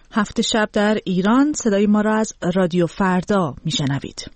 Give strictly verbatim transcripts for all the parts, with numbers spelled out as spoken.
هفت شب در ایران. صدای ما را از رادیو فردا میشنوید.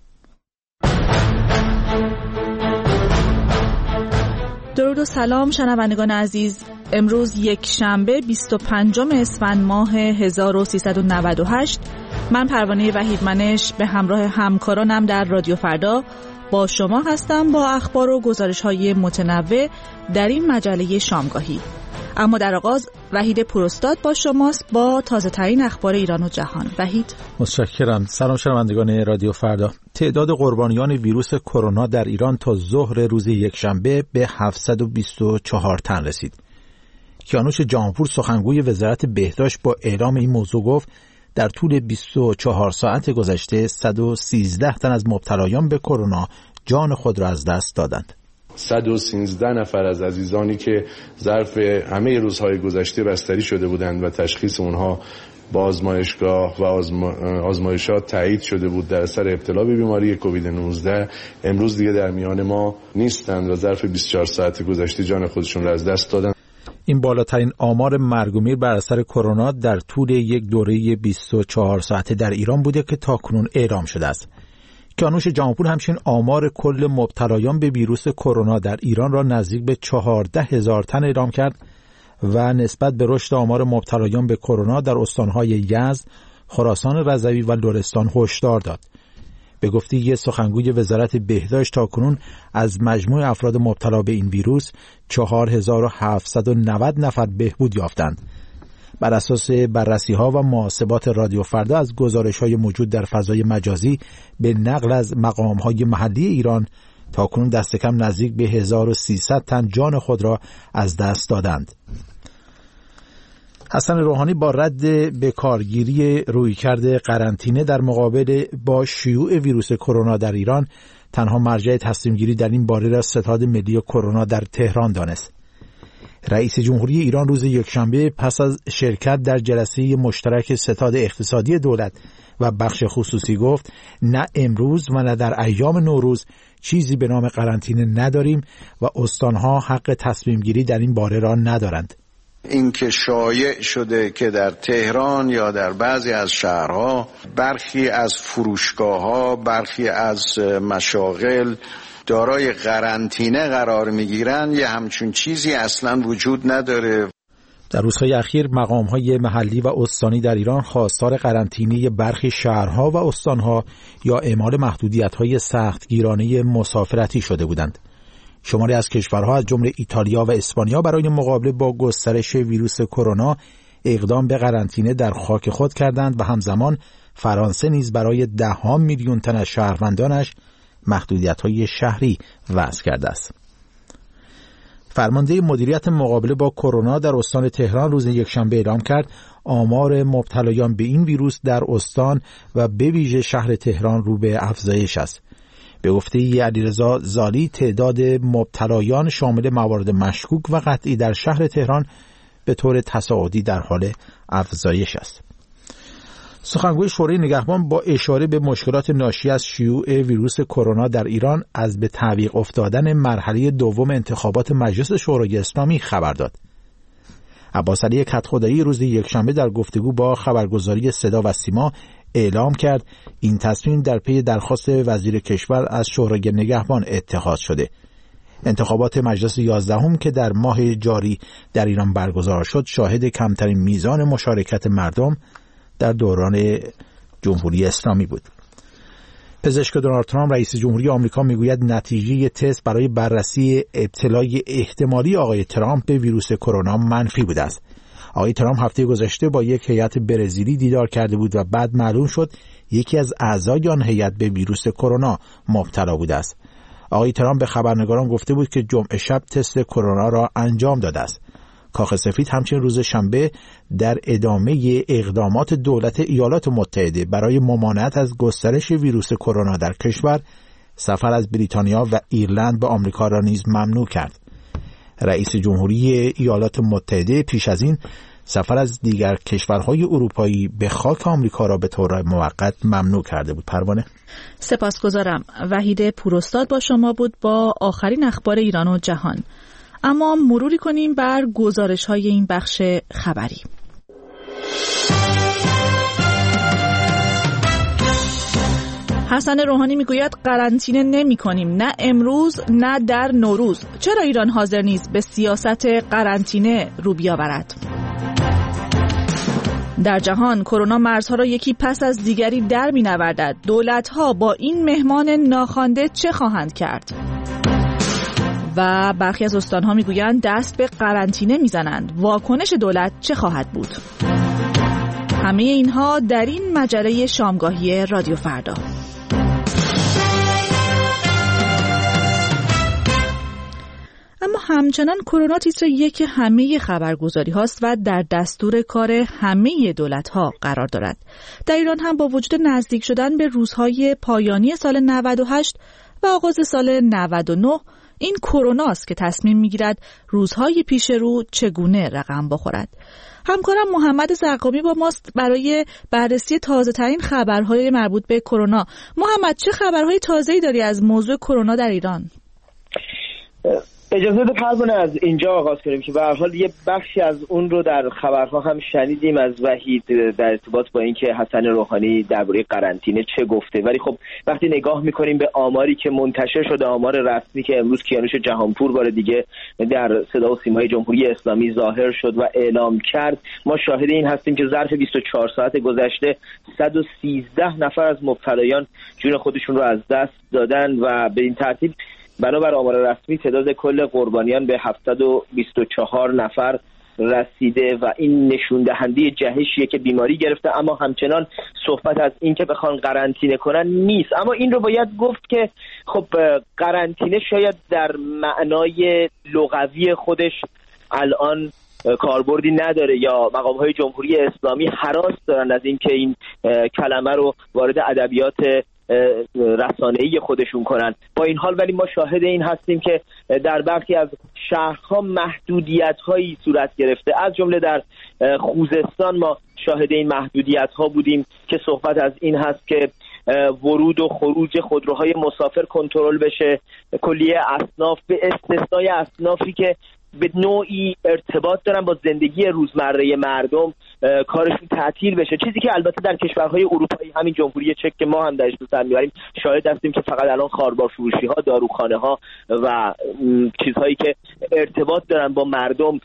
درود و سلام شنوندگان عزیز. امروز یک شنبه بیست و پنجم اسفند ماه هزار و سیصد و نود و هشت. من پروانه وحیدمنش به همراه همکارانم در رادیو فردا با شما هستم با اخبار و گزارش‌های متنوع در این مجله شامگاهی. اما در آغاز وحید پوراستاد با شماست با تازه ترین اخبار ایران و جهان. وحید. متشکرم. سلام شنوندگان رادیو فردا. تعداد قربانیان ویروس کرونا در ایران تا ظهر روز یکشنبه به هفتصد و بیست و چهار تن رسید. کیانوش جهانپور سخنگوی وزارت بهداشت با اعلام این موضوع گفت در طول بیست و چهار ساعت گذشته صد و سیزده تن از مبتلایان به کرونا جان خود را از دست دادند. صد و سیزده نفر از عزیزانی که ظرف همه روزهای گذشته بستری شده بودند و تشخیص اونها با آزمایشگاه و آزما... آزمایشات تایید شده بود در اثر ابتلا به بیماری کووید نوزده امروز دیگه در میان ما نیستند و ظرف بیست و چهار ساعت گذشته جان خودشون را از دست دادند. این بالاترین آمار مرگ و میر بر اثر کرونا در طول یک دوره بیست و چهار ساعته در ایران بوده که تاکنون اعلام شده است. کیانوش جهانپور همچنین آمار کل مبتلایان به ویروس کرونا در ایران را نزدیک به چهارده هزار تن اعلام کرد و نسبت به رشد آمار مبتلایان به کرونا در استانهای یزد، خراسان رضوی و لرستان هشدار داد. به گفته سخنگوی وزارت بهداشت تاکنون از مجموع افراد مبتلا به این ویروس چهار هزار و هفتصد و نود نفر بهبود یافتند. بر اساس بررسی‌ها و محاسبات رادیو فردا از گزارش‌های موجود در فضای مجازی به نقل از مقام‌های محلی ایران تاکنون دست کم نزدیک به هزار و سیصد تن جان خود را از دست دادند. حسن روحانی با رد به کارگیری رویکرد قرنطینه در مقابل با شیوع ویروس کرونا در ایران تنها مرجع تصمیم گیری در این باره را ستاد ملی کرونا در تهران دانست. رئیس جمهوری ایران روز یکشنبه پس از شرکت در جلسه مشترک ستاد اقتصادی دولت و بخش خصوصی گفت نه امروز و نه در ایام نوروز چیزی به نام قرنطینه نداریم و استانها حق تصمیم گیری در این باره را ندارند. این که شایع شده که در تهران یا در بعضی از شهرها برخی از فروشگاه‌ها، برخی از مشاغل دارای قرنطینه قرار میگیرن، یه همچون چیزی اصلا وجود نداره. در روزهای اخیر مقام‌های محلی و استانی در ایران خواستار قرنطینه برخی شهرها و استانها یا اعمال محدودیت‌های سختگیرانه مسافرتی شده بودند. شماری از کشورها از جمله ایتالیا و اسپانیا برای مقابله با گسترش ویروس کرونا اقدام به قرنطینه در خاک خود کردند و همزمان فرانسه نیز برای ده‌ها میلیون تن از شهروندانش محدودیت‌های شهری وضع کرده است. فرمانده مدیریت مقابله با کرونا در استان تهران روز یکشنبه اعلام کرد آمار مبتلایان به این ویروس در استان و به ویژه شهر تهران رو به افزایش است. به گفته علیرضا زالی تعداد مبتلایان شامل موارد مشکوک و قطعی در شهر تهران به طور تصاعدی در حال افزایش است. سخنگوی شورای نگهبان با اشاره به مشکلات ناشی از شیوع ویروس کرونا در ایران از به تعویق افتادن مرحله دوم انتخابات مجلس شورای اسلامی خبر داد. عباس علی کدخدایی روز یکشنبه در گفتگو با خبرگزاری صدا و سیما اعلام کرد این تصمیم در پی درخواست وزیر کشور از شورای نگهبان اتخاذ شده. انتخابات مجلس یازدهم که در ماه جاری در ایران برگزار شد شاهد کمترین میزان مشارکت مردم در دوران جمهوری اسلامی بود. پزشک دونالد ترامپ رئیس جمهوری آمریکا میگوید نتیجه تست برای بررسی ابتلای احتمالی آقای ترامپ به ویروس کرونا منفی بوده است. آقای ترامپ هفته گذشته با یک هیئت برزیلی دیدار کرده بود و بعد معلوم شد یکی از اعضای آن هیئت به ویروس کرونا مبتلا بوده است. آقای ترامپ به خبرنگاران گفته بود که جمعه شب تست کرونا را انجام داده است. کاخ سفید همچنین روز شنبه در ادامه اقدامات دولت ایالات متحده برای ممانعت از گسترش ویروس کرونا در کشور سفر از بریتانیا و ایرلند به آمریکا را نیز ممنوع کرد. رئیس جمهوری ایالات متحده پیش از این سفر از دیگر کشورهای اروپایی به خاک آمریکا را به طور موقت ممنوع کرده بود. پروانه، سپاسگزارم. وحید پوراستاد با شما بود با آخرین اخبار ایران و جهان. اما مروری کنیم بر گزارش‌های این بخش خبری. حسن روحانی میگوید قرنطینه نمی کنیم، نه امروز نه در نوروز. چرا ایران حاضر نیست به سیاست قرنطینه رو بیاورد؟ در جهان کرونا مرزها را یکی پس از دیگری در می‌نوردد. دولت‌ها با این مهمان ناخوانده چه خواهند کرد؟ و برخی از استان‌ها میگویند دست به قرنطینه میزنند. واکنش دولت چه خواهد بود؟ همه اینها در این مجله شامگاهی رادیو فردا. اما همچنان کرونا تیتر یک همه خبرگزاری هاست و در دستور کار همه دولت ها قرار دارد. در ایران هم با وجود نزدیک شدن به روزهای پایانی سال نود و هشت و آغاز سال نود و نه، این کرونا است که تصمیم میگیرد روزهای پیش رو چگونه رقم بخورد. همکارم محمد زرقامی با ماست برای بررسی تازه ترین خبرهای مربوط به کرونا. محمد، چه خبرهای تازه‌ای داری از موضوع کرونا در ایران؟ اجازه بده پروانه از اینجا آغاز کنیم که به هر حال یه بخشی از اون رو در خبرها هم شنیدیم از وحید در ارتباط با اینکه حسن روحانی درباره قرنطینه چه گفته، ولی خب وقتی نگاه میکنیم به آماری که منتشر شده، آمار رسمی که امروز کیانوش جهانپور بار دیگه در صدا و سیمای جمهوری اسلامی ظاهر شد و اعلام کرد، ما شاهد این هستیم که ظرف بیست و چهار ساعت گذشته صد و سیزده نفر از مبتلایان جون خودشون رو از دست دادن و به این ترتیب بنابر آمار رسمی تعداد کل قربانیان به هفتصد و بیست و چهار نفر رسیده و این نشون دهنده جهشیه که بیماری گرفته، اما همچنان صحبت از این که بخوان قرنطینه کنن نیست. اما این رو باید گفت که خب قرنطینه شاید در معنای لغوی خودش الان کاربردی نداره یا مقام‌های جمهوری اسلامی هراس دارن از این که این کلمه رو وارد ادبیات رسانه‌ای خودشون کنن. با این حال ولی ما شاهد این هستیم که در برخی از شهرها محدودیت‌هایی صورت گرفته، از جمله در خوزستان ما شاهد این محدودیت‌ها بودیم که صحبت از این هست که ورود و خروج خودروهای مسافر کنترل بشه، کلیه اصناف به استثنای اصنافی که به نوعی ارتباط دارن با زندگی روزمره مردم کارشون تعطیل بشه، چیزی که البته در کشورهای اروپایی همین جمهوری چک که ما هم درش سر میبریم شاهد هستیم که فقط الان خاربار فروشی ها، داروخانه ها و چیزهایی که ارتباط دارن با مردم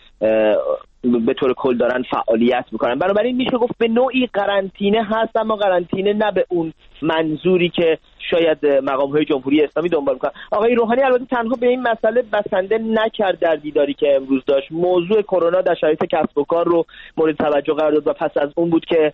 به طور کل دارن فعالیت میکنن. بنابراین میشه گفت به نوعی قرنطینه هست، اما قرنطینه نه به اون منظوری که شاید مقام‌های جمهوری اسلامی دنبال میکنن. آقای روحانی البته تنها به این مسئله بسنده نکرد در دیداری که امروز داشت، موضوع کرونا در شرایط کسب و کار رو مورد توجه قرار داد و پس از اون بود که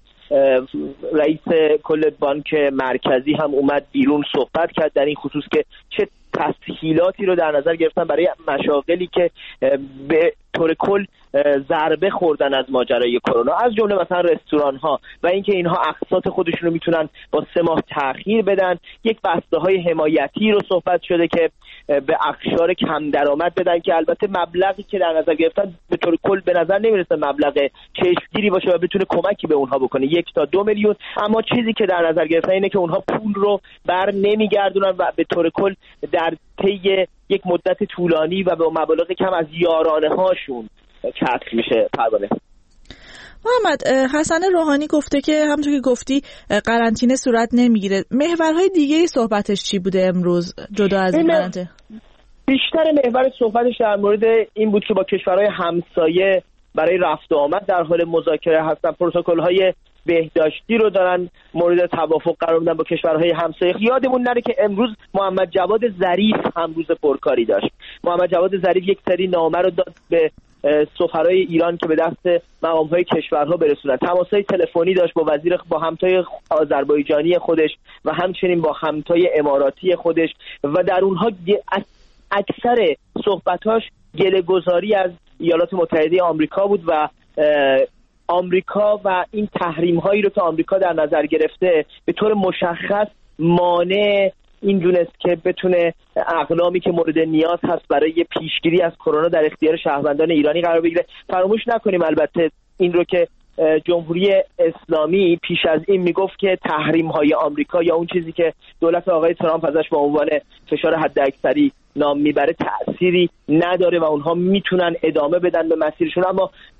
رئیس کل بانک مرکزی هم اومد بیرون صحبت کرد در این خصوص که چه تسهیلاتی رو در نظر گرفتن برای مشاغلی که به طور کل ضربه خوردن از ماجرای کرونا، از جمله مثلا رستوران ها و اینکه اینها اقساط خودشون رو میتونن با سه ماه تأخیر بدن. یک بسته های حمایتی رو صحبت شده که به اقشار کم درآمد بدن که البته مبلغی که در نظر گرفتن به طور کل به نظر نمیرسه مبلغ چشمگیری باشه و بتونه کمکی به اونها بکنه، یک تا دو میلیون. اما چیزی که در نظر گرفتن اینه که اونها پول رو بر نمیگردونن و به طور کل در طی یک مدت طولانی و به مبالغ کم از یارانه هاشون کسب میشه. پروانه محمد، حسن روحانی گفته که همونطور که گفتی قرنطینه صورت نمیگیره. محورهای دیگه صحبتش چی بوده امروز جدا از این قرنطینه؟ بیشتر محور صحبتش در مورد این بود که با کشورهای همسایه برای رفت و آمد در حال مذاکره هستن، پروتکل‌های بهداشتی رو دارن مورد توافق قرار میدن با کشورهای همسایه. یادمون نره که امروز محمد جواد ظریف هم روز پرکاری داشت. محمد جواد ظریف یک سری نامه رو داد به سفرای ایران که به دست مقام‌های کشورها برسونن، تماس‌های تلفنی داشت با وزیر با همتای آذربایجانی خودش و همچنین با همتای اماراتی خودش و در اونها اکثر صحبتاش گله‌گذاری از ایالات متحده آمریکا بود و آمریکا و این تحریم هایی رو که آمریکا در نظر گرفته به طور مشخص مانع این دونست که بتونه اقلامی که مورد نیاز هست برای پیشگیری از کرونا در اختیار شهروندان ایرانی قرار بگیره. فراموش نکنیم البته این رو که جمهوری اسلامی پیش از این میگفت که تحریم های آمریکا یا اون چیزی که دولت آقای ترامپ ازش به عنوان فشار حداکثری نام میبره تأثیری نداره و اونها میتونن ادامه بدن به مسیرشون، اما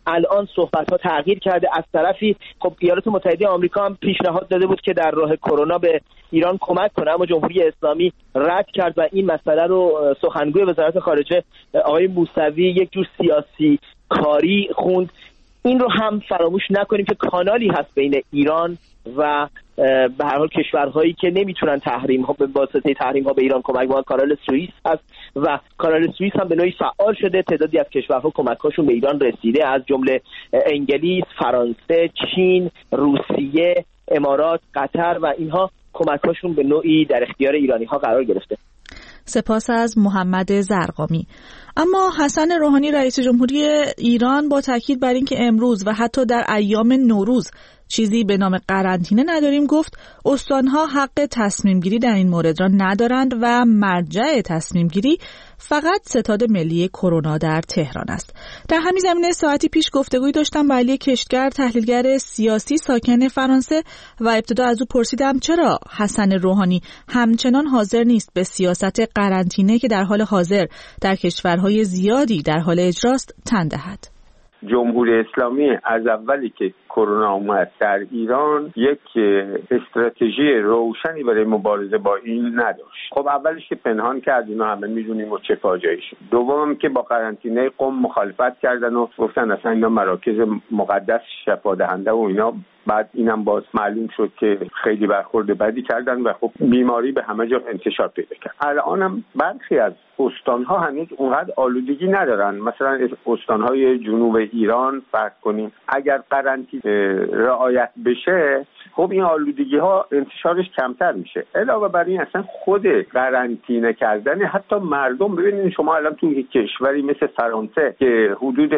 الان صحبت ها تغییر کرده. از طرفی خب ایالات متحده آمریکا هم پیشنهاد داده بود که در راه کرونا به ایران کمک کنه، اما جمهوری اسلامی رد کرد و این مسئله رو سخنگوی وزارت خارجه آقای موسوی یک جور سیاسی کاری خوند. این رو هم فراموش نکنیم که کانالی هست بین ایران و به هر حال کشورهایی که نمیتونن تحریم ها به واسطه تحریم ها به ایران کمک کنن. کانال سوئیس هست و کانال سوئیس هم به نوعی فعال شده. تعدادی از کشورها کمک‌هاشون به ایران رسیده، از جمله انگلیس، فرانسه، چین، روسیه، امارات، قطر و اینها کمک‌هاشون به نوعی در اختیار ایرانی‌ها قرار گرفته. سپاس از محمد زرقامی. اما حسن روحانی رئیس جمهوری ایران با تاکید بر اینکه امروز و حتی در ایام نوروز چیزی به نام قرنطینه نداریم گفت استانها حق تصمیم گیری در این مورد را ندارند و مرجع تصمیم گیری فقط ستاد ملی کرونا در تهران است. در همین زمینه ساعتی پیش گفتگویی داشتم با علی کشتگر، تحلیلگر سیاسی ساکن فرانسه، و ابتدا از او پرسیدم چرا حسن روحانی همچنان حاضر نیست به سیاست قرنطینه که در حال حاضر در کشورهای زیادی در حال اجراست تن دهد. جمهوری اسلامی از اولی که کرونا اومد در ایران یک استراتژی روشنی برای مبارزه با این نداشت. خب اولش که پنهان کرد، اینا همه میدونیم و چه فاجعه‌ای شد. دوم که با قرنطینه قم مخالفت کردن و گفتن اصلا اینا مراکز مقدس شفا دهنده و اینا. بعد اینم باز معلوم شد که خیلی برخورد بدی کردن و خب بیماری به همه جا انتشار پیدا کرد. الانم برخی از استان‌ها هنوز اونقدر آلودگی ندارن. مثلا استان‌های جنوب ایران فرض کنیم اگر قرنطینه رعایت بشه، خب این آلودگی ها انتشارش کمتر میشه. علاوه بر این اصلا خود قرنطینه کردن حتی مردم، ببینید شما الان توی کشوری مثل فرانسه که حدود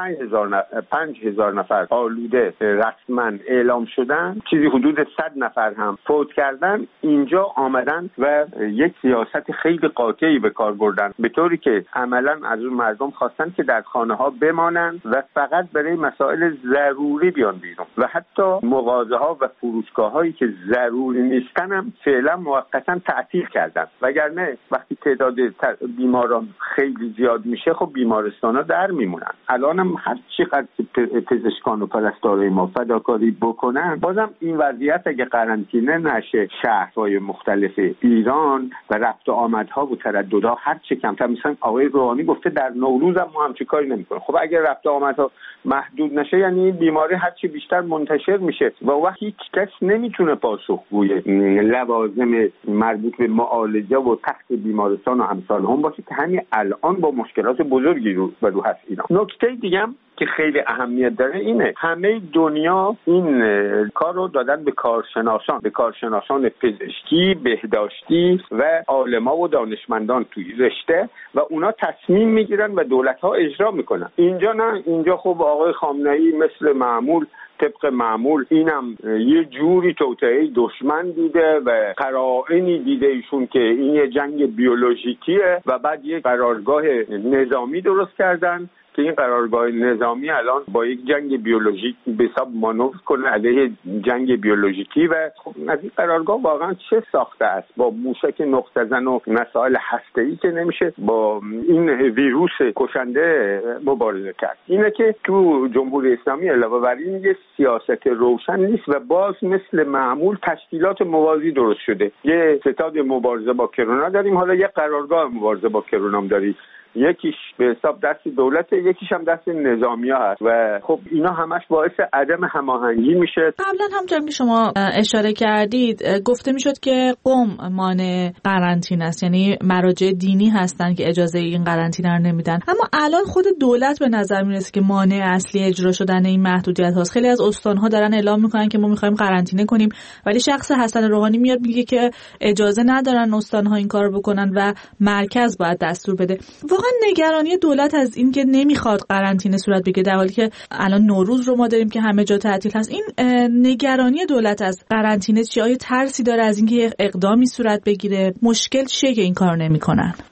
پنج هزار نفر آلوده رسما اعلام شدن، چیزی حدود صد نفر هم فوت کردن، اینجا آمدن و یک سیاست خیلی قاطعی به کار بردن، به طوری که عملا از اون مردم خواستن که در خانه ها بمانن و فقط برای مسائل ضروری بیان بیرون و حتی مغازه ها و فروشگاه هایی که ضروری نیستن هم فعلا موقتا تعطیل کردن، وگرنه وقتی تعداد بیماران خیلی زیاد میشه خب بیمارستان ها در میمونن. الان هم هر چقدر پزشکان و پرستارای ما فداکاری بکنن، بازم این وضعیت اگه قرنطینه نشه شهرهای مختلف ایران و رفت و آمدها و ترددها هر چه کمتر، مثلا آقای روحانی گفته در نوروز هم ما همچین کاری نمی‌کنیم. خب اگه رفت و آمدها محدود نشه یعنی بیماری هر چی بیشتر منتشر میشه و وقت هیچ کس نمیتونه پاسخگوی لوازم مربوط به معالجه و تخت بیمارستان و امثال هم باشه که همین الان با مشکلات بزرگی رو برو هست اینا. نکته دیگه هم که خیلی اهمیت داره اینه، همه دنیا این کار رو دادن به کارشناسان، به کارشناسان پزشکی، بهداشتی و عالما و دانشمندان توی رشته و اونا تصمیم میگیرن و دولت‌ها اجرا میکنن. اینجا نه، اینجا خب آقای خامنه‌ای مثل معمول طبق معمول اینم یه جوری توطئه دشمن دیده و قرائنی دیده ایشون که این یه جنگ بیولوژیکیه و بعد یه قرارگاه نظامی درست کردن که این قرارگاه نظامی الان با یک جنگ بیولوژیک به حساب مانور کنه علیه جنگ بیولوژیکی و خب از این قرارگاه واقعا چه ساخته است؟ با موشک نقطه زن و مسائل هسته‌ای که نمیشه با این ویروس کشنده مبارزه کرد. اینه که تو جمهوری اسلامی علاوه بر این یه سیاست روشن نیست و باز مثل معمول تشکیلات موازی درست شده. یه ستاد مبارزه با کرونا داریم، حالا یه قرارگاه مبارزه با کرونا داریم، یکیش به حساب دست دولت، یکیش هم دست نظامی‌ها هست و خب اینا همش باعث عدم هماهنگی میشه. قبلا همونطور که شما اشاره کردید گفته میشد که قم مانع قرنطینه است، یعنی مراجع دینی هستن که اجازه این قرنطینه رو نمیدن، اما الان خود دولت به نظر میرسه که مانع اصلی اجرا شدن این محدودیت هاست. خیلی از استان‌ها دارن اعلام میکنن که ما میخوایم قرنطینه کنیم، ولی شخص حسن روحانی میاد میگه که اجازه ندارن استان‌ها این کارو بکنن و مرکز باید دستور بده. نگرانی دولت از این که نمیخواد قرنطینه صورت بگیره در حالی که الان نوروز رو ما داریم که همه جا تعطیل هست، این نگرانی دولت از قرنطینه چیه؟ آیا ترسی داره از اینکه اقدامی صورت بگیره؟ مشکل چیه که این کارو نمیکنن؟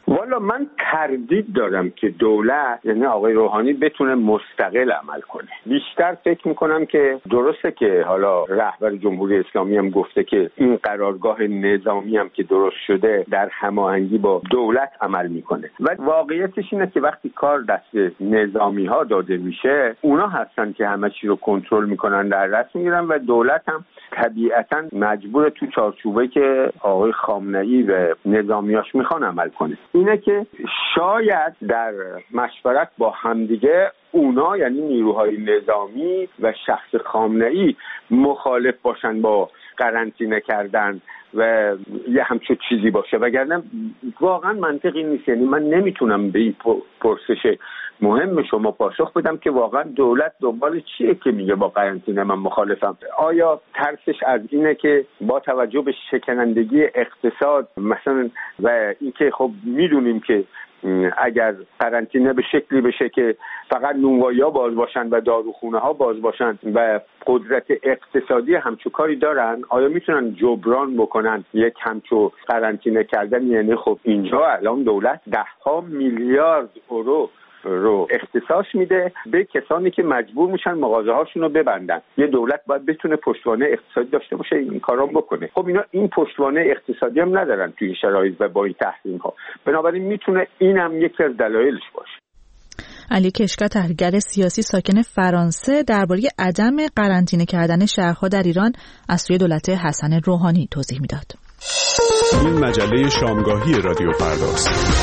والا من تردید دارم که دولت یعنی آقای روحانی بتونه مستقل عمل کنه. بیشتر فکر میکنم که درسته که حالا رهبر جمهوری اسلامی هم گفته که این قرارگاه نظامی هم که درست شده در هماهنگی با دولت عمل میکنه و واقعیتش اینه که وقتی کار دست نظامی ها داده میشه اونا هستن که همه چی رو کنترل میکنن، در دست میگیرن و دولت هم طبیعتاً مجبور تو چارچوبه که آقای خامنه‌ای و نظامیاش میخوان عمل کنه. اینه که شاید در مشورت با همدیگه اونا یعنی نیروهای نظامی و شخص خامنه‌ای مخالف باشن با قرنطینه کردن و یه همچون چیزی باشه، وگرنه واقعا منطقی نیست. یعنی من نمیتونم به این پرسش مهم شما پاسخ بدم که واقعا دولت دنبال چیه که میگه با قرنطینه من مخالفم. آیا ترسش از اینه که با توجه به شکنندگی اقتصاد مثلا و اینکه خب میدونیم که اگر قرنطینه به شکلی بشه که فقط نونوایی‌ها باز باشن و داروخونه ها باز باشن و قدرت اقتصادی همچو کاری دارن، آیا میتونن جبران بکنن یک همچو قرنطینه کردن؟ یعنی خب اینجا الان دولت ده ها میلیارد یورو رو اختصاص میده به کسانی که مجبور میشن مغازه هاشون رو ببندن. یه دولت باید بتونه پشتوانه اقتصادی داشته باشه این کارام بکنه. خب اینا این پشتوانه اقتصادی هم ندارن توی شرایط و با این تحریم ها، بنابراین میتونه اینم یکی از دلایلش باشه. علی کشکا، تحلیلگر سیاسی ساکن فرانسه، درباره عدم قرنطینه کردن شهرها در ایران از سوی دولت حسن روحانی توضیح میداد. این مجله شامگاهی رادیو فرداست.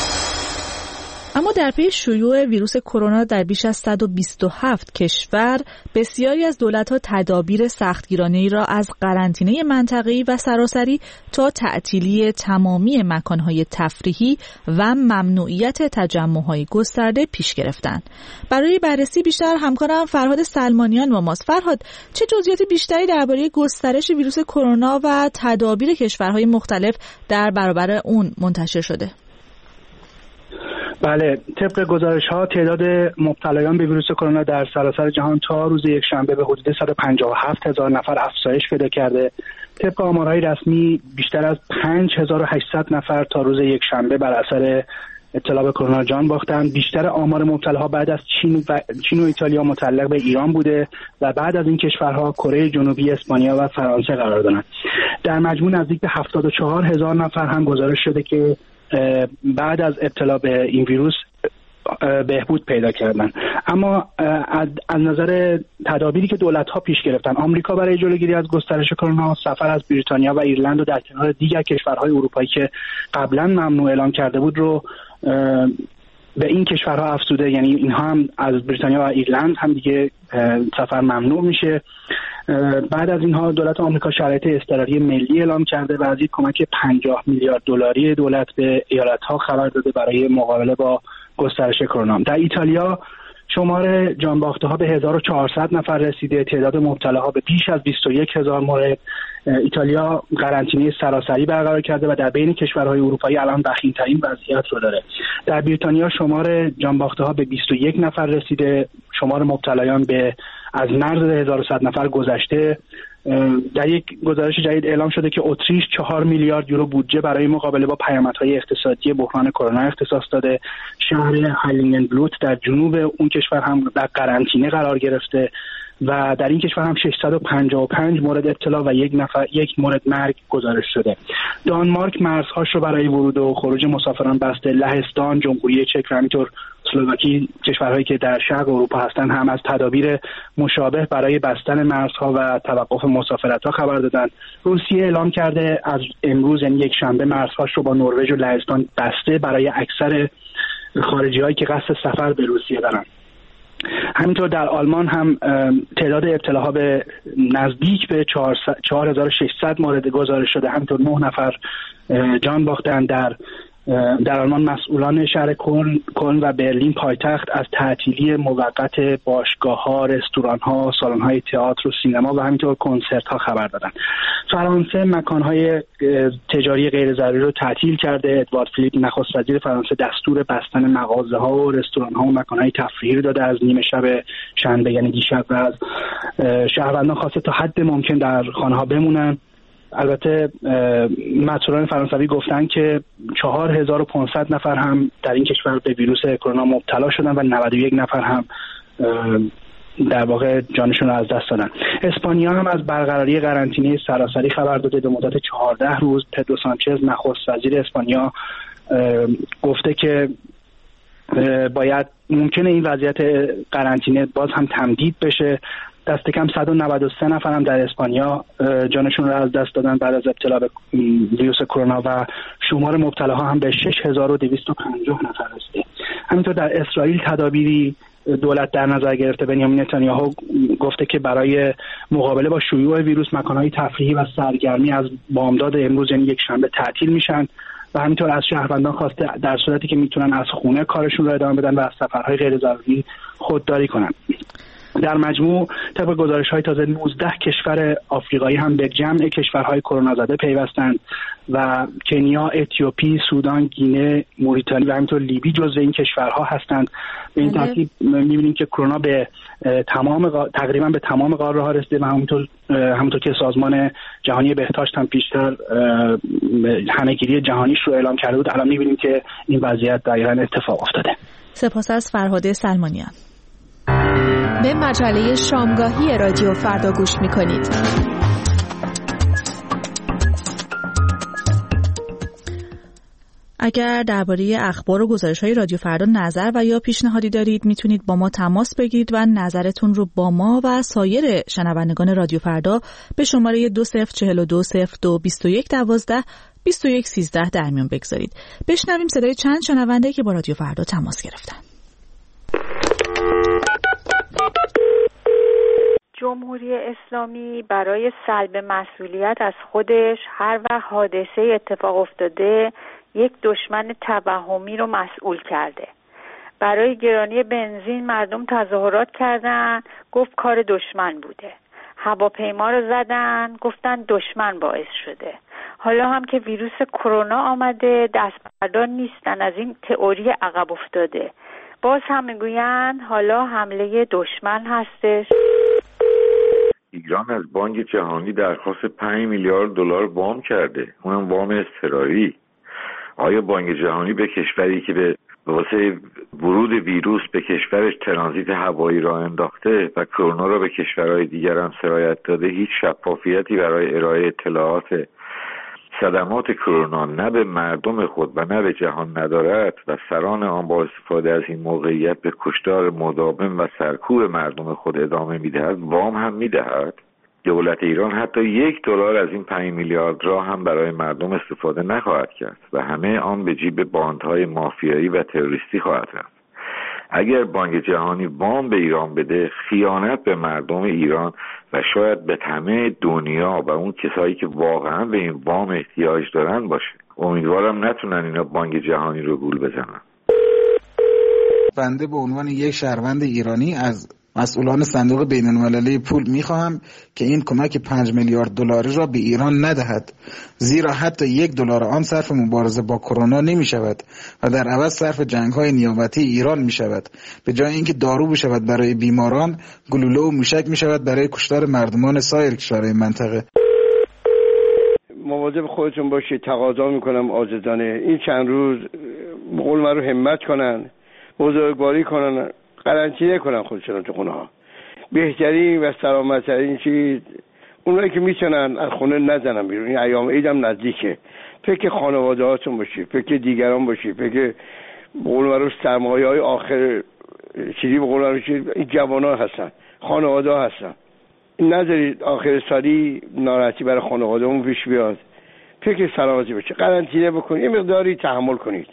اما در پی شیوع ویروس کرونا در بیش از صد و بیست و هفت کشور، بسیاری از دولت‌ها تدابیر سختگیرانه‌ای را از قرنطینه منطقه‌ای و سراسری تا تعطیلی تمامی مکان‌های تفریحی و ممنوعیت تجمع‌های گسترده پیش گرفتند. برای بررسی بیشتر همکارم فرهاد سلمانیان با ماست. فرهاد، چه جزئیات بیشتری درباره گسترش ویروس کرونا و تدابیر کشورهای مختلف در برابر اون منتشر شده؟ بله، طبق گزارش‌ها تعداد مبتلایان به ویروس کرونا در سراسر جهان تا روز یکشنبه به حدود صد و پنجاه و هفت هزار نفر افزایش پیدا کرده. طبق آمارهای رسمی بیشتر از پنج هزار و هشتصد نفر تا روز یکشنبه بر اثر ابتلا به کرونا جان باختند. بیشتر آمار مبتلاها بعد از چین و چین و ایتالیا متعلق به ایران بوده و بعد از این کشورها کره جنوبی، اسپانیا و فرانسه قرار دارند. در مجموع نزدیک به هفتاد و چهار هزار نفر هم گزارش شده که بعد از ابتلا به این ویروس بهبود پیدا کردن. اما از نظر تدابیری که دولت‌ها پیش گرفتن، آمریکا برای جلوگیری از گسترش کرونا سفر از بریتانیا و ایرلند و در کنار دیگر کشورهای اروپایی که قبلا ممنوع اعلام کرده بود رو به این کشورها افزوده. یعنی اینها هم از بریتانیا و ایرلند هم دیگه سفر ممنوع میشه. بعد از اینها دولت آمریکا شرایط اضطراری ملی اعلام کرده و از یک کمک پنجاه میلیارد دلاری دولت به ایالت‌ها خبر داده برای مقابله با گسترش کرونا. در ایتالیا شمار جانباخته‌ها به هزار و چهارصد نفر رسیده، تعداد مبتلاها به بیش از بیست و یک هزار مورد. ایتالیا قرنطینه سراسری برقرار کرده و در بین کشورهای اروپایی الان وخیم‌ترین وضعیت رو داره. در بریتانیا شمار جانباخته‌ها به بیست و یک نفر رسیده، شمار مبتلایان به از مرز هزار و صد نفر گذشته. در یک گزارش جدید اعلام شده که اتریش چهار میلیارد یورو بودجه برای مقابله با پیامدهای اقتصادی بحران کرونا اختصاص داده. شهر هایلینگنبلوت در جنوب اون کشور هم در قرنطینه قرار گرفته و در این کشور هم ششصد و پنجاه و پنج مورد ابتلا و یک نفر یک مورد مرگ گزارش شده. دانمارک مرزهاش رو برای ورود و خروج مسافران بسته. لهستان، جمهوری چک و همینطور اسلواکی، کشورهایی که در شرق اروپا هستند، هم از تدابیر مشابه برای بستن مرزها و توقف مسافرت‌ها خبر دادند. روسیه اعلام کرده از امروز یعنی یک شنبه مرزهاش رو با نروژ و لهستان بسته برای اکثر خارجی‌هایی که قصد سفر به روسیه دارند. همینطور در آلمان هم تعداد ابتلاها به نزدیک به چهار هزار و ششصد مورد گزارش شده. همینطور نه نفر جان باختند. در در آلمان مسئولان شهر کلن و برلین پایتخت از تعطیلی موقت باشگاه‌ها، رستوران‌ها، سالن‌های تئاتر و سینما و همینطور کنسرت‌ها خبر دادند. فرانسه مکان‌های تجاری غیر ضروری رو تعطیل کرده. ادوارد فیلیپ نخست وزیر فرانسه دستور بستن مغازه‌ها و رستوران‌ها و مکان‌های تفریحی رو داده از نیمه شب شنبه یعنی دیشب و از شهروندان خواسته تا حد ممکن در خانه‌ها بمونن. البته مسئولان فرانسوی گفتن که چهار هزار و پانصد نفر هم در این کشور به ویروس کرونا مبتلا شدن و نود و یک نفر هم در واقع جانشون رو از دست دادن. اسپانیا هم از برقراری قرنطینه سراسری خبر داده به مدت چهارده روز. پدرو سانچز نخست وزیر اسپانیا گفته که باید ممکنه این وضعیت قرنطینه باز هم تمدید بشه. دست کم صد و نود و سه نفر هم در اسپانیا جانشون رو از دست دادن بعد از ابتلا به ویروس کرونا و شمار مبتلاها هم به شش هزار و دویست و پنجاه نفر رسیده. همینطور در اسرائیل تدابیری دولت در نظر گرفته. بنیامین نتانیاهو گفته که برای مقابله با شیوع ویروس مکان‌های تفریحی و سرگرمی از بامداد امروز یعنی یک شنبه تعطیل میشن و همینطور از شهروندان خواسته در صورتی که میتونن از خونه کارشون رو ادامه بدن و از سفرهای غیر ضروری خودداری کنن. در مجموع طبق گزارش‌های تازه نوزده کشور آفریقایی هم به جمع کشورهای کرونا زده پیوستند و کنیا، اتیوپی، سودان، گینه، موریتانی و همینطور لیبی جزو این کشورها هستند. به این ترتیب می‌بینیم که کرونا به تمام غ... تقریبا به تمام قاره‌ها رسیده و همونطور همونطور که سازمان جهانی بهداشت هم پیشتر همه‌گیری جهانیش رو اعلام کرده بود، الان می‌بینیم که این وضعیت در ایران اتفاق افتاده. سپاس از فرهاد سلمانیان. به مجله شامگاهی رادیو فردا گوش می‌کنید. اگر درباره اخبار و گزارش‌های رادیو فردا نظر و یا پیشنهادی دارید میتونید با ما تماس بگیرید و نظرتون رو با ما و سایر شنوندگان رادیو فردا به شماره دو صفر چهل و دو صفر دو بیست و یک دوازده بیست و یک سیزده در میون بگذارید. بشنویم صدای چند شنونده که با رادیو فردا تماس گرفتن. جمهوری اسلامی برای سلب مسئولیت از خودش هر وقت حادثه اتفاق افتاده یک دشمن توهمی رو مسئول کرده. برای گرانی بنزین مردم تظاهرات کردن، گفت کار دشمن بوده. هواپیما رو زدن، گفتن دشمن باعث شده. حالا هم که ویروس کرونا آمده دست بردار نیستن از این تئوری عقب افتاده. باز هم میگوین حالا حمله دشمن هستش. ایران از بانک جهانی درخواست پنج میلیارد دلار وام کرده، اونم وام اضطراری. آیا بانک جهانی به کشوری که به واسه ورود ویروس به کشورش ترانزیت هوایی را انداخته و کرونا را به کشورهای دیگر هم سرایت داده هیچ شفافیتی برای ارائه اطلاعات صدمات کرونا نه به مردم خود و نه به جهان ندارد و سران آن با استفاده از این موقعیت به کشتار مداوم و سرکوب مردم خود ادامه میدهد، وام هم میدهد؟ دولت ایران حتی یک دلار از این پنج میلیارد را هم برای مردم استفاده نخواهد کرد و همه آن به جیب باندهای مافیایی و تروریستی خواهد رفت. اگر بانک جهانی وام به ایران بده، خیانت به مردم ایران و شاید به همه دنیا و اون کسایی که واقعا به این وام احتیاج دارن باشه. امیدوارم نتونن اینا بانک جهانی رو گول بزنن. بنده به عنوان یک شهروند ایرانی از مسئولان صندوق بین‌المللی پول می‌خواهم که این کمک پنج میلیارد دلاری را به ایران ندهد، زیرا حتی یک دلار آن صرف مبارزه با کرونا نمی‌شود و در عوض صرف جنگ‌های نیابتی ایران می‌شود. به جای اینکه دارو بشود برای بیماران، گلوله و موشک می‌شود برای کشتار مردمان سایر کشورهای منطقه. مواظب خودتون باشید، تقاضا می‌کنم عاجزانه این چند روز قول من رو همت کنن، بزرگواری کنن، قرنطینه کنن خودشون تو خونه ها. بهترین و سلامت‌ترین چیز اونایی که میتونن از خونه نزنن بیرون. این ایام عید هم نزدیکه. فکر خانواده هاتون باشید، فکر دیگران باشید، فکر قول معروف سرمایه‌های آخر چیزی به قول معروف این جوان‌ها هستن، خانواده ها هستن. نذارید آخر سالی ناراحتی برای خانواده‌مون پیش بیاد. فکر سلامتی باشه. قرنطینه بکنید، یه مقداری تحمل کنید.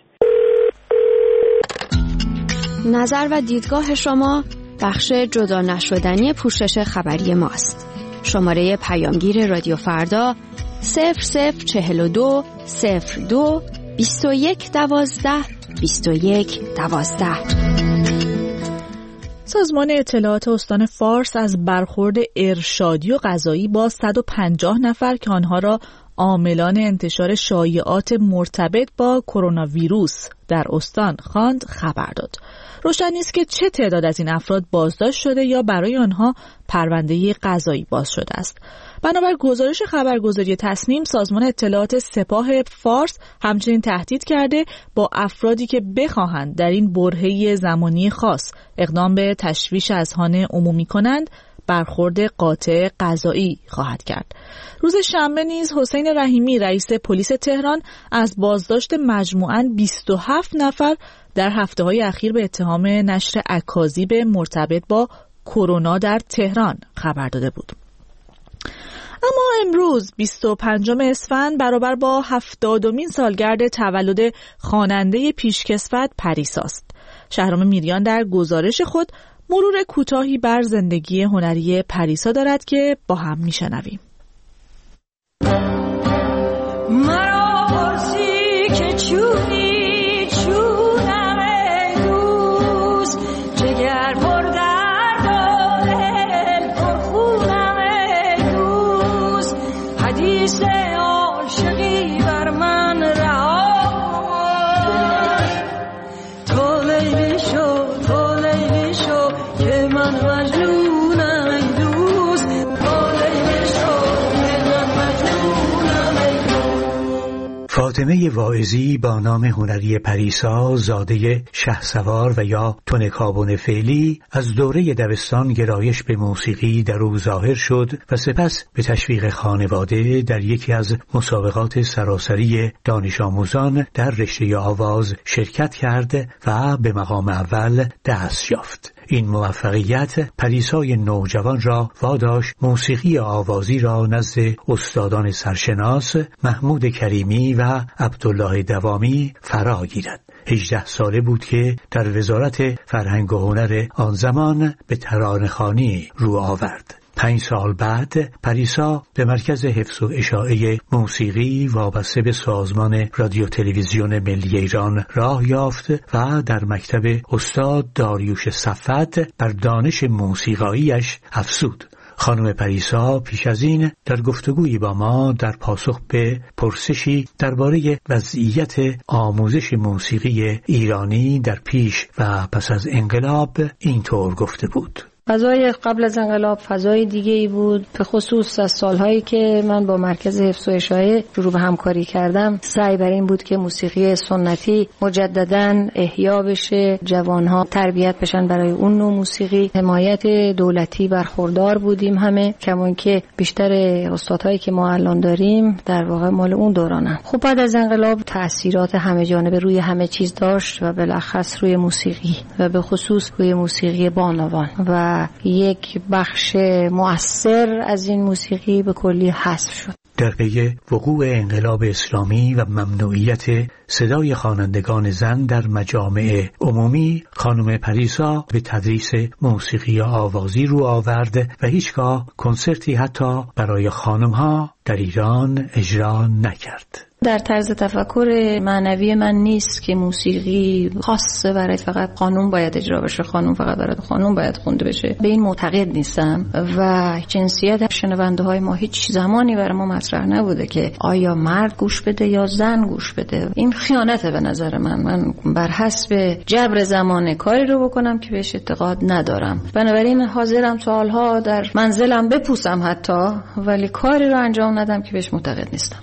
نظر و دیدگاه شما بخش جدا نشدنی پوشش خبری ماست. شماره پیامگیر رادیو فردا صفر صفر چهل و دو صفر دو بیست و یک دوازده بیست و یک دوازده. سازمان اطلاعات استان فارس از برخورد ارشادی و قضایی با صد و پنجاه نفر که آنها را عاملان انتشار شایعات مرتبط با کرونا ویروس در استان خواند خبر داد. روشن نیست که چه تعداد از این افراد بازداشت شده یا برای آنها پرونده قضایی باز شده است. بنابر گزارش خبرگزاری تصنیم، سازمان اطلاعات سپاه فارس همچنین تهدید کرده با افرادی که بخواهند در این برهه زمانی خاص اقدام به تشویش اذهان عمومی کنند، برخورد قاطع قضایی خواهد کرد. روز شنبه نیز حسین رحیمی رئیس پلیس تهران از بازداشت مجموعاً بیست و هفت نفر در هفته‌های اخیر به اتهام نشر اکاذیب مرتبط با کرونا در تهران خبر داده بود. اما امروز بیست و پنجم اسفند برابر با هفتادمین سالگرد تولد خواننده پیشکسوت پریساست. شهرام میریان در گزارش خود مرور کوتاهی بر زندگی هنری پریسا دارد که با هم میشنویم. مرا پرسی که چونی چونم ای دوست، جگر پر درد و دل پر خونم ای دوست، حدیث عاشقی بر من رها تو لیلی شو تو لیلی شو که من مجنونم ای دوست، تو لیلی شو که من مجنونم ای دوست. فاطمه واعظی با نام هنری پریسا، زاده شهسوار و یا تنکابون فعلی، از دوره دبستان گرایش به موسیقی در او ظاهر شد و سپس به تشویق خانواده در یکی از مسابقات سراسری دانش آموزان در رشته آواز شرکت کرد و به مقام اول دست یافت. این موفقیت پریسای نوجوان را واداشت موسیقی آوازی را نزد استادان سرشناس محمود کریمی و عبدالله دوامی فرا گیرد. هجده ساله بود که در وزارت فرهنگ و هنر آن زمان به ترانه‌خوانی رو آورد. پنج سال بعد پریسا به مرکز حفظ و اشاعه موسیقی وابسته به سازمان رادیو تلویزیون ملی ایران راه یافت و در مکتب استاد داریوش صفت بر دانش موسیقاییش افزود. خانم پریسا پیش از این در گفتگویی با ما در پاسخ به پرسشی درباره وضعیت آموزش موسیقی ایرانی در پیش و پس از انقلاب اینطور گفته بود: فضای قبل از انقلاب فضای دیگه ای بود، به خصوص از سالهایی که من با مرکز حفظ و اشاعه شروع به همکاری کردم. سعی بر این بود که موسیقی سنتی مجدداً احیا بشه، جوانها تربیت بشن برای اون نوع موسیقی. حمایت دولتی برخوردار بودیم همه، کما اینکه بیشتر استادهایی که ما الان داریم در واقع مال اون دورانن. خب بعد از انقلاب تأثیرات همه جانبه روی همه چیز داشت و بالاخص روی موسیقی و به خصوص روی موسیقی بانوان و یک بخش مؤثر از این موسیقی به کلی حذف شد. در پی وقوع انقلاب اسلامی و ممنوعیت صدای خوانندگان زن در مجامع عمومی، خانم پریسا به تدریس موسیقی آوازی رو آورد و هیچگاه کنسرتی حتی برای خانم‌ها در ایران اجرا نکرد. در طرز تفکر معنوی من نیست که موسیقی خاصه برای فقط خانم باید اجرا بشه، خانم فقط برای خانم باید خونده بشه. به این معتقد نیستم و جنسیت شنونده های ما هیچ زمانی برای ما مطرح نبوده که آیا مرد گوش بده یا زن گوش بده. این خیانته به نظر من. من بر حسب جبر زمانه کاری رو بکنم که بهش اعتقاد ندارم. بنابراین حاضرم سوالها در منزلم بپوسم حتی، ولی کاری رو انجام ندم که بهش معتقد نیستم.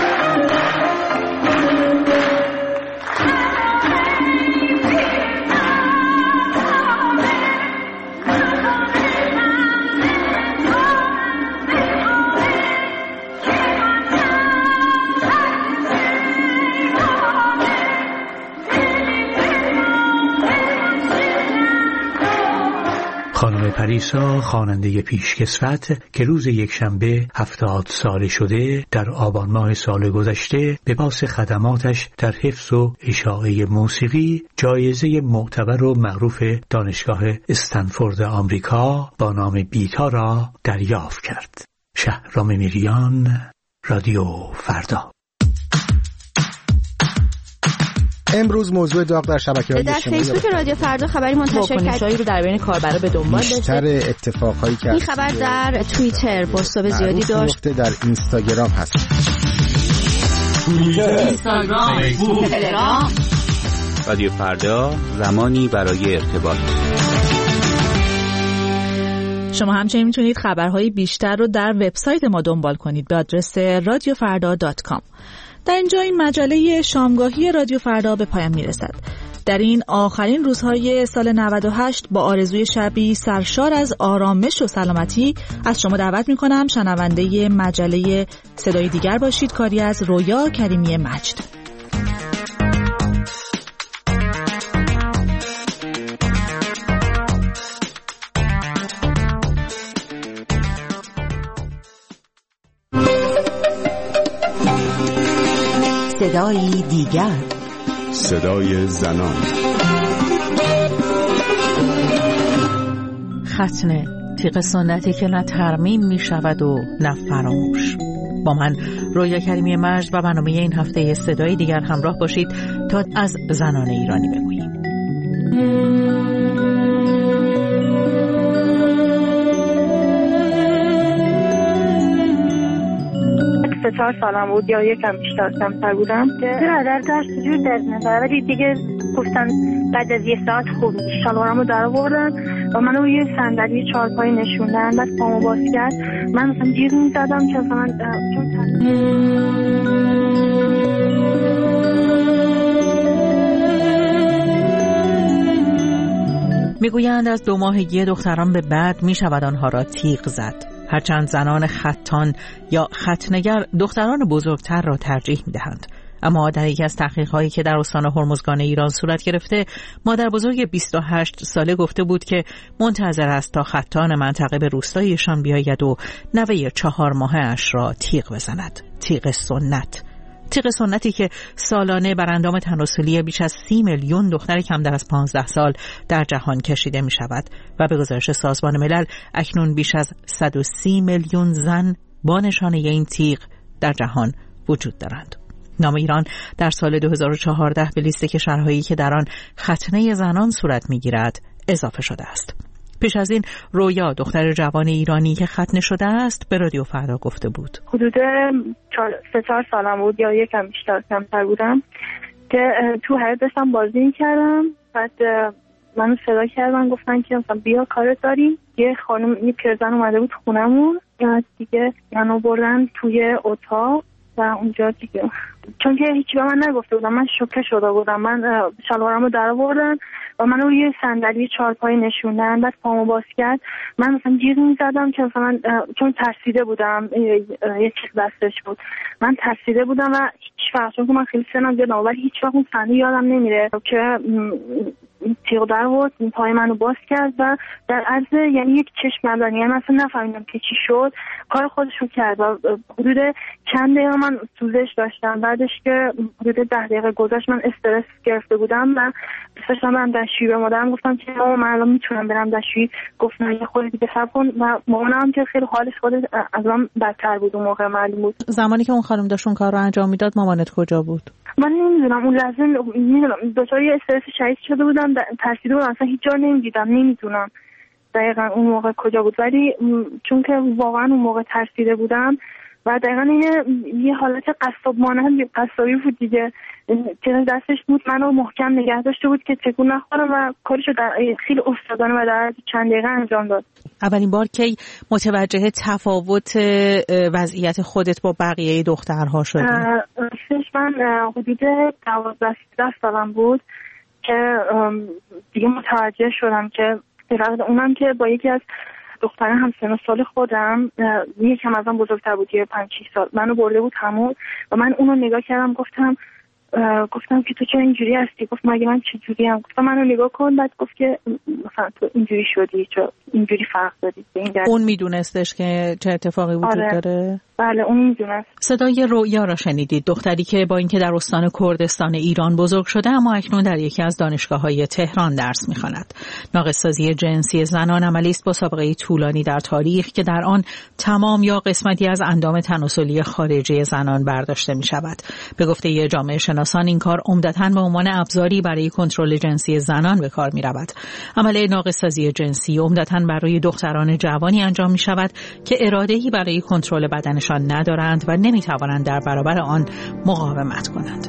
خانم پریسا، خواننده پیشکسوت که روز یکشنبه هفتاد ساله شده، در آبان ماه سال گذشته به پاس خدماتش در حفظ و اشاعه موسیقی جایزه معتبر و معروف دانشگاه استنفورد آمریکا با نام بیتا را دریافت کرد. شهرام میریان، رادیو فردا. امروز موضوع داغ در شبکه‌های اجتماعی در فیسبوک رادیو فردا خبری منتشر کرد رو در بین کاربرا به دنبال داشته. بیشتر اتفاقهایی که این خبر در توییتر بازتاب زیادی داشت. در اینستاگرام هست. توییتر، اینستاگرام، فیسبوک، تلگرام. رادیو فردا، زمانی برای ارتباط. شما همچنین میتونید خبرهای بیشتر رو در وبسایت ما دنبال کنید به آدرس رادیو فردا دات کام. در اینجا این مجله شامگاهی رادیو فردا به پایان میرسد. در این آخرین روزهای سال نود و هشت با آرزوی شبی سرشار از آرامش و سلامتی از شما دعوت میکنم شنونده مجله صدای دیگر باشید، کاری از رویا کریمی مجد. صدای دیگر، صدای زنان. ختنه، تیغ سنتی که نه ترمیم می شود و نه فراموش. با من رویا کریمی مجد و برنامه این هفته صدای دیگر همراه باشید تا از زنان ایرانی بگوییم. سه چهار سالم بود یا یکم بیشتر کمتر بودم که برادر داشت جور درد می‌کرد، ولی دیگه گفتن بعد از یه ساعت خوب میشه. شلوارمو در آوردن و منو یه صندلی چهارپایی نشوندن، بعد پامو باز کرد. من مثلا جیغ می‌زدم که مثلا چون میگویند از دو ماهگی دختران به بعد می شود آنها را تیغ زد. هرچند زنان ختان یا ختنگر دختران بزرگتر را ترجیح می دهند. اما در یکی از تحقیق‌هایی که در استان هرمزگان ایران صورت گرفته، مادر بزرگ بیست و هشت ساله گفته بود که منتظر است تا ختان منطقه به روستایشان بیاید و نوه چهار ماهه اش را تیغ بزند. تیغ سنت. تیغ سنتی که سالانه بر اندام تناسلی بیش از سی میلیون دختر کمتر از پانزده سال در جهان کشیده می شود و به گزارش سازمان ملل اکنون بیش از صد و سی میلیون زن با نشانه این تیغ در جهان وجود دارند. نام ایران در سال دو هزار و چهارده به لیست کشورهایی که در آن ختنه زنان صورت می گیرد اضافه شده است. پیش از این رویا، دختر جوان ایرانی که ختنه شده است، به رادیو فردا گفته بود. حدود سه چهار سالم بود یا یکم بیشتر کمتر بودم که تو حیاط داشتم بازی می‌کردم. بعد منو صدا کردن، گفتن که مثلا بیا کارت داریم. یه خانم، یه پیرزن اومده بود خونمون، دیگه منو بردن توی اتاق و اونجا دیگه چون که هیچی به من نگفته بودم، من شوکه شده بودم. من شلوارمو در آوردن و منو روی صندلی چهارپایی نشوندن، بعد پامو باز کرد. من مثلا جیغ می‌زدم که مثلا چون ترسیده بودم، یه چیز دستش بود، من ترسیده بودم و هیچ وقت، چون که من خیلی سنم زیاده، ولی هیچ وقت اون صحنه یادم نمیره که تیغ در آورد، پای منو باز کرد و در عرض یعنی یک چشم نزدن، یعنی مثلا نفهمیدم که چی شد، کار خودشو کرد و حدود چند دقیقه من سوزش داشتم. بعدش که حدود ده دقیقه گذشت من استرس گرفته بودم و داشتم برم دستشویی. به مادرم گفتم که مامان من الان میتونم برم دستشویی. گفت نه، یه خورده دیگه صبر کن. و مامانم که خیلی حالش خود از من بدتر بود اون موقع، معلوم بود. زمانی که اون خانم داشت اون کار رو انجام میداد مامانت کجا بود؟ من نمیدونم، اون لحظه میدونم دچار یه استرس شدید شده بودم، ترسیده بودم، اصلا هیچ جا نمیدیدم، نمیدونم دقیقا اون موقع کجا بود. ولی چون که واقعا اون موقع ترسیده بودم و دقیقا یه, یه حالت قصاب مانند قصابی بود دیگه، چیز دستش بود، منو محکم نگه داشته بود که تکون نخورم و کارشو در خیلی استادانه و در چند دقیقه انجام داد. اولین بار که متوجه تفاوت وضعیت خودت با بقیه دخترها شدی؟ راستش من حدود دوازده سیزده سالم بود که دیگه متوجه شدم که اونم که با یکی از دختره همسن سال خودم، یکم ازم بزرگتر بود، یه پنج شش سال، منو برده بود همون و من اونو نگاه کردم، گفتم گفتم که تو چرا اینجوری هستی؟ گفت مگه من چجوری ام؟ گفتم منو نگاه کن. بعد گفت که مثلا تو اینجوری شدی، چرا اینجوری فرق دادی؟ اون میدونستش که چه اتفاقی وجود آره. داره؟ بله اون میدونست. صدای رویا را شنیدید، دختری که با اینکه در استان کردستان ایران بزرگ شده اما اکنون در یکی از دانشگاه‌های تهران درس می‌خواند. ناقص‌سازی جنسی زنان عملی است با سابقه طولانی در تاریخ که در آن تمام یا قسمتی از اندام تناسلی خارجی زنان برداشته می‌شود. به گفته جامعه شناسان این کار عمدتاً به عنوان ابزاری برای کنترل جنسی زنان به کار می‌رود. عمل ناقص‌سازی جنسی عمدتاً برای دختران جوانی انجام می‌شود که اراده‌ای برای کنترل بدنشان خودشان ندارند و نمیتوانند در برابر آن مقاومت کنند.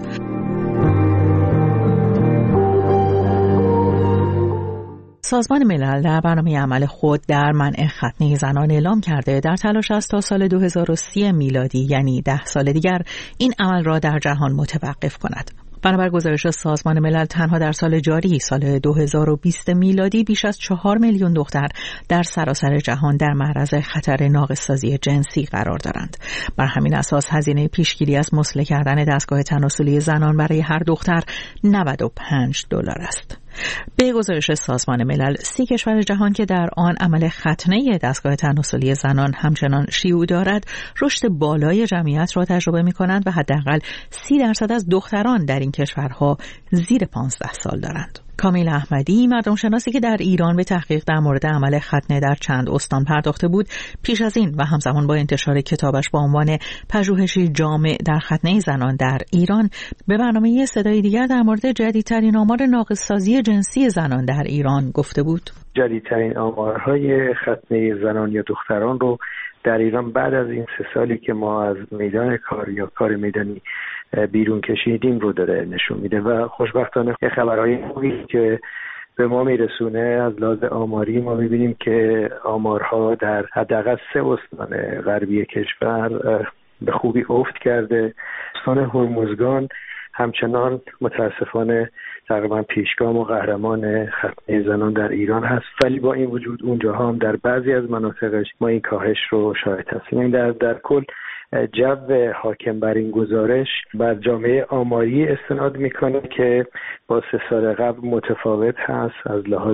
سازمان ملل در برنامه عمل خود در منع ختنه زنان اعلام کرده در تلاش است تا سال دو هزار و سی میلادی یعنی ده سال دیگر این عمل را در جهان متوقف کند. بنابر گزارش سازمان ملل تنها در سال جاری سال دو هزار و بیست میلادی بیش از چهار میلیون دختر در سراسر جهان در معرض خطر ناقص‌سازی جنسی قرار دارند. بر همین اساس هزینه پیشگیری از مسئله کردن دستگاه تناسلی زنان برای هر دختر نود و پنج دلار است. به گزارش سازمان ملل سی کشور جهان که در آن عمل ختنه دستگاه تناسلی زنان همچنان شیوع دارد رشد بالای جمعیت را تجربه می کنند و حداقل سی درصد از دختران در این کشورها زیر پانزده سال دارند. کامیل احمدی مردم شناسی که در ایران به تحقیق در مورد عمل ختنه در چند استان پرداخته بود پیش از این و همزمان با انتشار کتابش با عنوان پژوهشی جامع در ختنه زنان در ایران به برنامه صدای دیگر در مورد جدیدترین آمار ناقص‌سازی جنسی زنان در ایران گفته بود. جدیدترین آمارهای ختنه زنان یا دختران رو در ایران بعد از این سه سالی که ما از میدان کار یا کار میدانی بیرون کشیدیم رو داره نشون میده و خوشبختانه خبرهای خوبی که به ما میرسونه از لحاظ آماری ما میبینیم که آمارها در حداقل سه استان غربی کشور به خوبی افت کرده. استان هرمزگان همچنان متاسفانه تقریبا پیشگام و قهرمان ختنه زنان در ایران هست، ولی با این وجود اونجاها هم در بعضی از مناطقش ما این کاهش رو شاهد هستیم. این در در کل جو حاکم بر این گزارش بر جامعه آماری استناد میکنه که با سه سال قبل متفاوت هست از لحاظ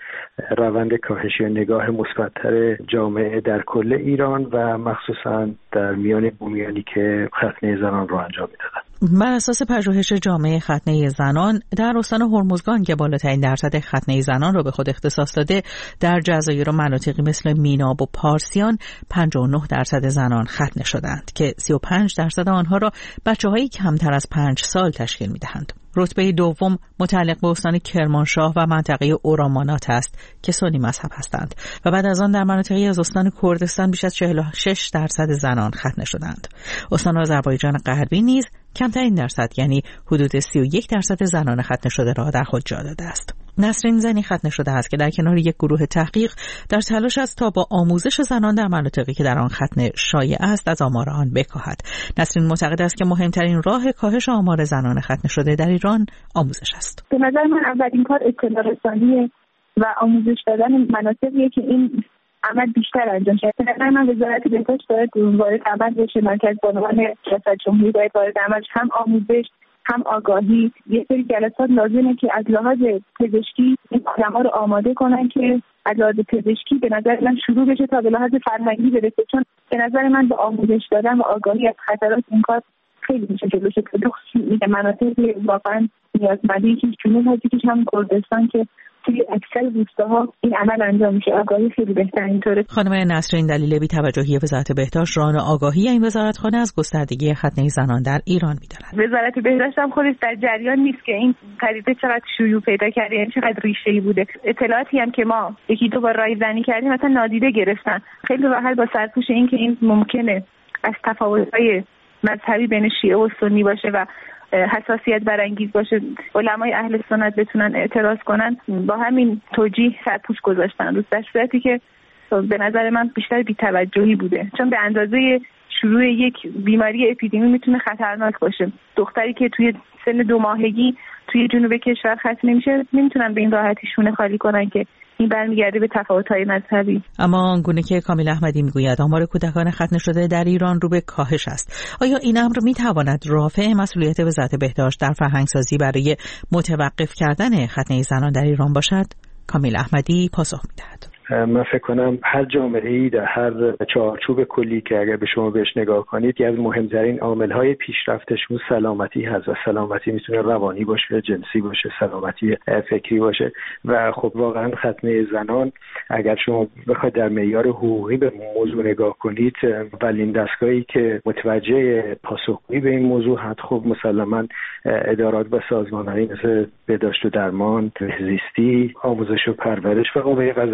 روند کاهشی و نگاه مثبت‌تر جامعه در کل ایران و مخصوصا در میان بومیانی که ختنه زنان رو انجام میدادن. بر اساس پژوهش جامعه ختنه زنان در استان هرمزگان که بالاترین درصد ختنه زنان را به خود اختصاص داده، در جزایر و مناطقی مثل میناب و پارسیان پنجاه و نه درصد زنان ختنه شدند که سی و پنج درصد آنها را بچه‌های کمتر از پنج سال تشکیل می‌دهند. رتبه دوم متعلق به استان کرمانشاه و منطقه اورامانات است که سنی مذهب هستند و بعد از آن در مناطقی از استان کردستان بیش از چهل و شش درصد زنان ختنه شدند. استان آذربایجان غربی نیز کمترین درصد یعنی حدود سی و یک درصد زنان ختنه شده را در خود جا داده است. نسرین زنی ختنه شده است که در کنار یک گروه تحقیق در تلاش است تا با آموزش زنان در مناطقی که در آن ختنه شایع است از آمار آن بکاهد. نسرین معتقد است که مهمترین راه کاهش آمار زنان ختنه شده در ایران آموزش است. به نظر من اولین کار اطلاع رسانی و آموزش دادن مناطقیه که این عمل بیشتر انجام شد. به نظر من وزارت بهداشت باید وارد عمل بشه، مرکز بانوان ریاست جمهوری باید وارد عمل، هم آموزش هم آگاهی. یه سری جلسات لازمه که از لحاظ پزشکی این آدم‌ها رو آماده کنن که از لحاظ پزشکی به نظر من شروع بشه تا به لحاظ فرهنگی برسه، چون به نظر من با آموزش دادن و آگاهی از خطرات این کار خیلی میشه جلوش گرفت. مناطقی واقعا نیازمندی که جنوب هستیش هم کردستان که توی اکثر روستاها این عمل انجام میشه، آگاهی خیلی بهتر اینطوره. خانم نسرین دلیل بی توجهی وزارت بهداشت ران آگاهی این وزارتخانه از گستردگی ختنه زنان در ایران میدارد. وزارت بهداشت هم خودش در جریان نیست که این پدیده چقدر شیوع پیدا کرده، یعنی چقدر ریشه‌ای بوده. اطلاعاتی هم که ما یکی دو بار رایزنی کردیم مثلا نادیده گرفتن. خیلی راحت با سرپوش این که این ممکنه از تفاوت‌های مذهبی بین شیعه و سنی باشه و حساسیت برانگیز باشه علمای اهل سنت بتونن اعتراض کنن، با همین توجیه سرپوش گذاشتن روز، در صورتی که به نظر من بیشتر بی‌توجهی بوده، چون به اندازه شروع یک بیماری اپیدمی میتونه خطرناک باشه. دختری که توی سن دو ماهگی توی جنوب کشور ختنه میشه نمیتونن به این راحتی شونه خالی کنن که این برمیگرده به تفاوت‌های مذهبی. اما آنگونه که کامیل احمدی میگوید آمار کودکان ختنه شده در ایران رو به کاهش است، آیا این امر میتواند رافع مسئولیت وزارت بهداشت در فرهنگسازی برای متوقف کردن ختنه زنان در ایران باشد؟ کامیل احمدی پاسخ میدهد. من فکر کنم هر جامعه‌ای در هر چارچوب کلی که اگر به شما بهش نگاه کنید، یکی از مهمترین عامل‌های پیشرفتش اون سلامتی هست و سلامتی میتونه روانی باشه، جنسی باشه، سلامتی فکری باشه و خب واقعا ختنه زنان اگر شما بخواید در معیار حقوقی به موضوع نگاه کنید، اولین دستگاهی که متوجه پاسخگویی به این موضوع هست خب مسلماً ادارات و سازمان‌هایی مثل بهداشت و درمان، زیستی، آموزش و پرورش و قوه قضاییه هست.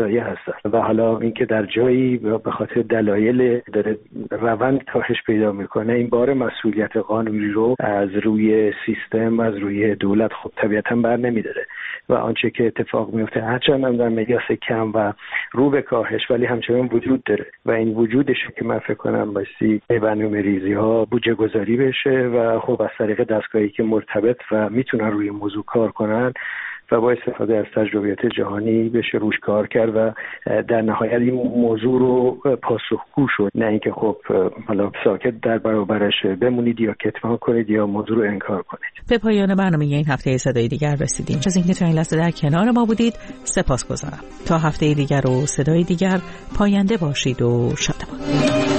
هستن و حالا اینکه در جایی به خاطر دلایل داره روند کاهش پیدا میکنه، این بار مسئولیت قانونی رو از روی سیستم، از روی دولت خب طبیعتا بر نمیداره و آنچه که اتفاق میفته هرچند هم در مقیاس کم و رو به کاهش ولی همچنان وجود داره و این وجودشه که من فکر کنم بایستی برنامه ریزی ها بودجه گذاری بشه و خب از طریق دستگاهی که مرتبط و میتونن روی موضوع کار کنن و با استفاده از تجربیات جهانی بشه روش کار کرد و در نهایت این موضوع رو پاسخگو شد، نه اینکه خب حالا ساکت در برابرش بمونید یا کتمان کنید یا موضوع رو انکار کنید. به پایان برنامه این هفته صدای دیگر رسیدیم. از اینکه تا این لحظه در کنار ما بودید سپاسگزارم. تا هفته دیگر و صدای دیگر پاینده باشید و شادمان.